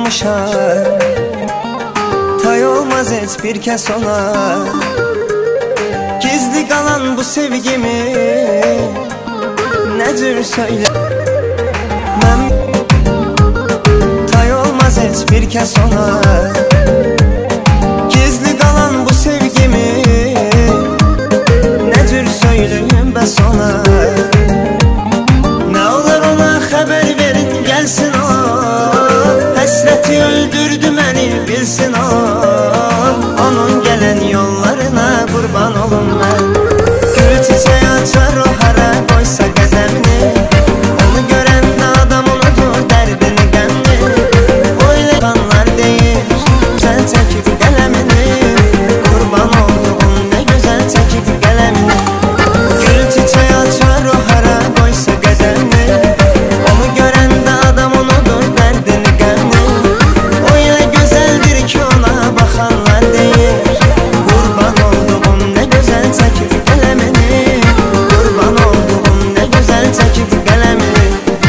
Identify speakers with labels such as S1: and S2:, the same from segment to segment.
S1: coşar. Tay olmaz heç bir kəs ona. Gizli qalan bu sevgimi nə cür söylə. Mən tay olmaz heç bir kəs ona. Gizli qalan bu sevgimi nə cür söyləyim bəs ona. Nə olar ona xəbər verin gəlsin o. Həsrəti öldürdü məni bilsin o. Onun gələn yollarına qurban olum mən. Gül çiçək açar o hara qoysa qədəmini. Onu görəndə adam unutur dərdini qəmni. O elə qanlar deyir sən çəkib qələmini. Qurban olduğum nə gözəl çəkib qələmini. Gül çiçək açar o hara qoysa qədəmini. Onu görəndə adam unutur dərdini qəmni. O elə gözəldir ki ona baxanlar deyir qurban olduğum nə gözəl çəkib qələmini. Qurban olduğum nə gözəl çəkib qələmini.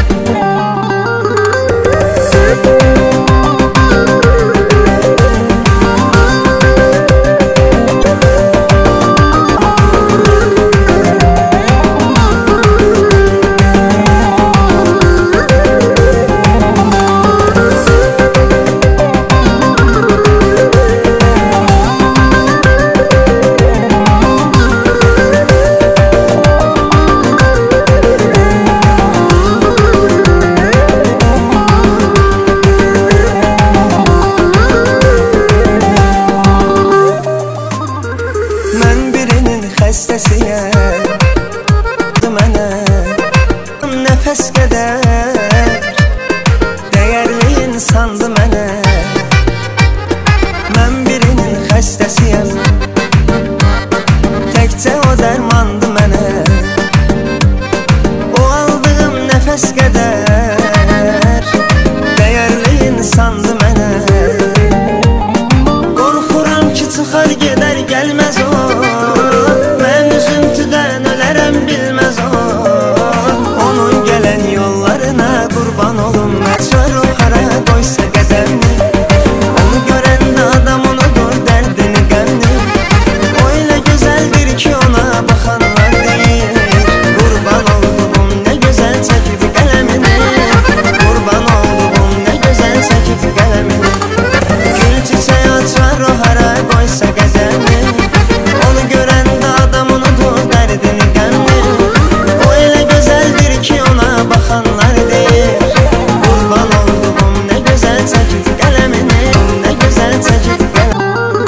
S1: Mən birinin xəstəsiyəm. Mənə nəfəs qədər dəyərli insandı mənə. Mən birinin xəstəsiyəm. Təkcə o dərmandı mənə. O aldığım nəfəs qədər dəyərli insandı mənə. Qorxuram ki çıxar gedər gəlməz o. Mən üzüntüdən ölərəm bilməz o. Onun gələn yollarına qurban olum. Açar o hara qoysa qədəmini. Onu görəndə adam unutur dərdini qəmni. O elə gözəldir ki ona baxanlar deyir qurban olduğum nə gözəl çəkib qələmini. Qurban olduğum nə gözəl çəkib qələmini. Gül çiçək açar o hara qoysa qədəmini. Onu görəndə adam unutur dərdini qəmni. O elə gözəldir ki ona baxanlar deyir qurban olduğum nə gözəl çəkib qələmini. Nə gözəl çəkib qələmini.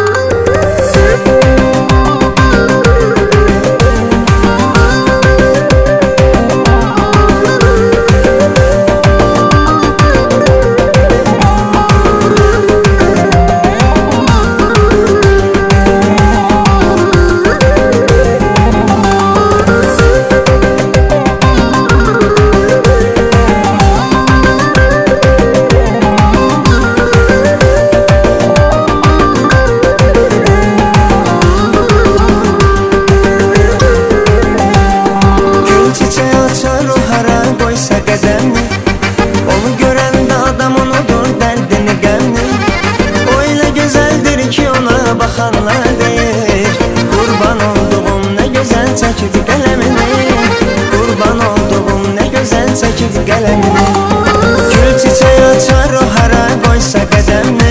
S1: Onu görəndə adam unutur dərdini qəmni. O elə gözəldir ki ona baxanlar deyir qurban olduğum nə gözəl çəkib qələmini. Qurban olduğum nə gözəl çəkib qələmini. Gül çiçək açar o hara qoysa qədəmini.